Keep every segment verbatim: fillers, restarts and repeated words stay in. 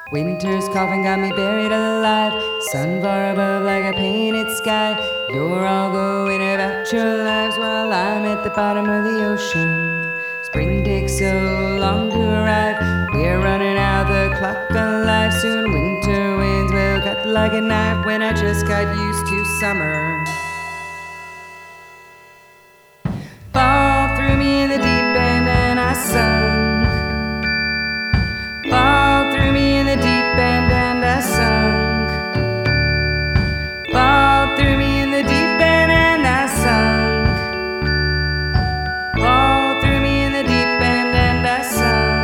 Winter's coughing got me buried alive. Sun far above like a painted sky. You're all going about your lives while I'm at the bottom of the ocean. Spring takes so long to arrive. We're running out the clock on life. Soon winter winds will cut like a knife when I just got used to summer. Fall threw me in the deep end and I sunk. Fall threw me in the deep end and I sunk. Fall threw me in the deep end and I sunk. Fall threw me in the deep end and I sunk.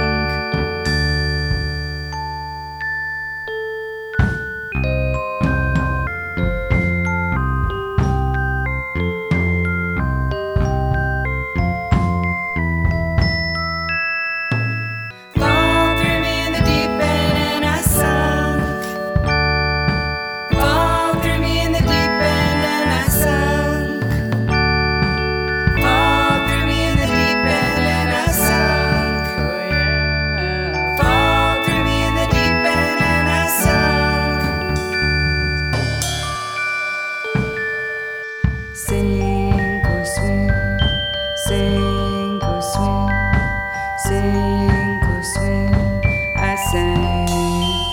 Sink or swim, sink or swim, sink or swim, I sang.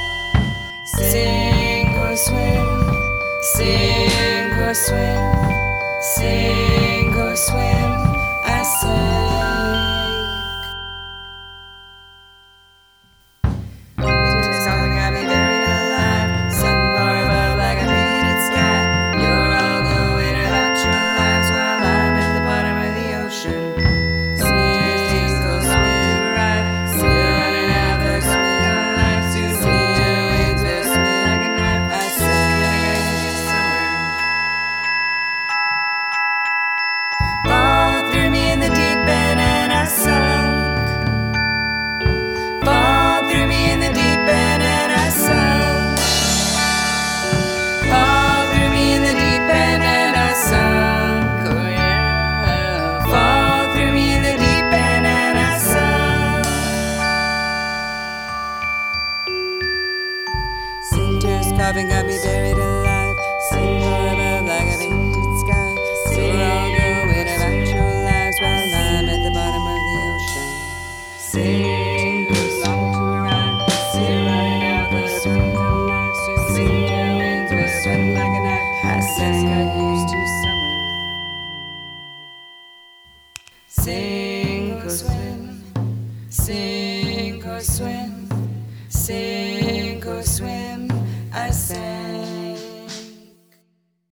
Sink or swim, sink or swim, sink or swim, I sang. Winter's coming, got me buried alive. Sun far above like a painted sky. You're all going about your lives while I'm at the bottom of the ocean. Sink or swim, right? Still running out the clock on life. Soon winter winds will spin like a knife. I said I got used to summer. Fall threw me in the deep end and I sunk. Fall threw me in the deep end and I sunk. Fall threw me in the deep end and I sunk. Oh yeah. Fall threw me in the deep end and I sunk. Winter's coughing got me buried alive. Sun far above like a painted sky. You're all going about your lives while I'm at the bottom of the ocean. Sink or long to arrive. Still running out the clock on life. Soon winter winds will swim like a knife. I just got used to summer. Sink or swim, sink or swim, sink or swim, I sang.